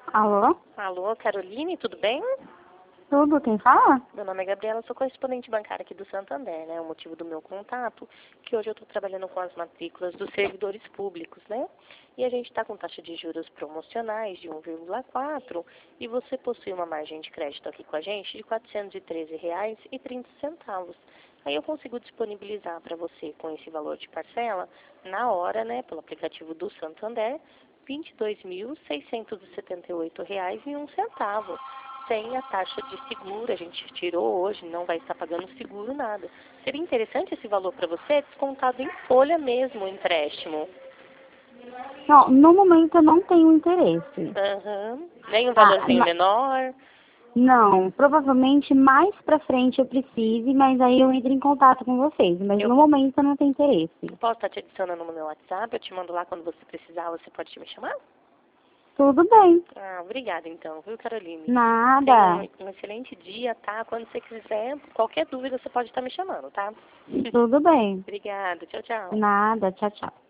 Alô? Alô, Caroline, tudo bem? Tudo, quem fala? Meu nome é Gabriela, sou correspondente bancária aqui do Santander, né? O motivo do meu contato, que hoje eu estou trabalhando com as matrículas dos servidores públicos, né? E a gente está com taxa de juros promocionais de 1,4 e você possui uma margem de crédito aqui com a gente de R$ 413,30. Aí eu consigo disponibilizar para você com esse valor de parcela, na hora, né, pelo aplicativo do Santander, R$ 22.678,01. Sem a taxa de seguro, a gente tirou hoje, não vai estar pagando seguro, nada. Seria interessante esse valor para você, descontado em folha mesmo, o empréstimo. Não, no momento eu não tenho interesse. Nem um Ah, valorzinho menor. não, provavelmente mais pra frente eu precise, mas aí eu entro em contato com vocês. Mas Eu no momento eu não tenho interesse. posso estar te adicionando no meu WhatsApp, eu te mando lá quando você precisar, você pode me chamar? Tudo bem. Ah, obrigada então, viu, Caroline? Tenha Nada. um excelente dia, tá? Quando você quiser, qualquer dúvida você pode estar me chamando, tá? Tudo bem. Obrigada, tchau, tchau. Nada. Tchau, tchau.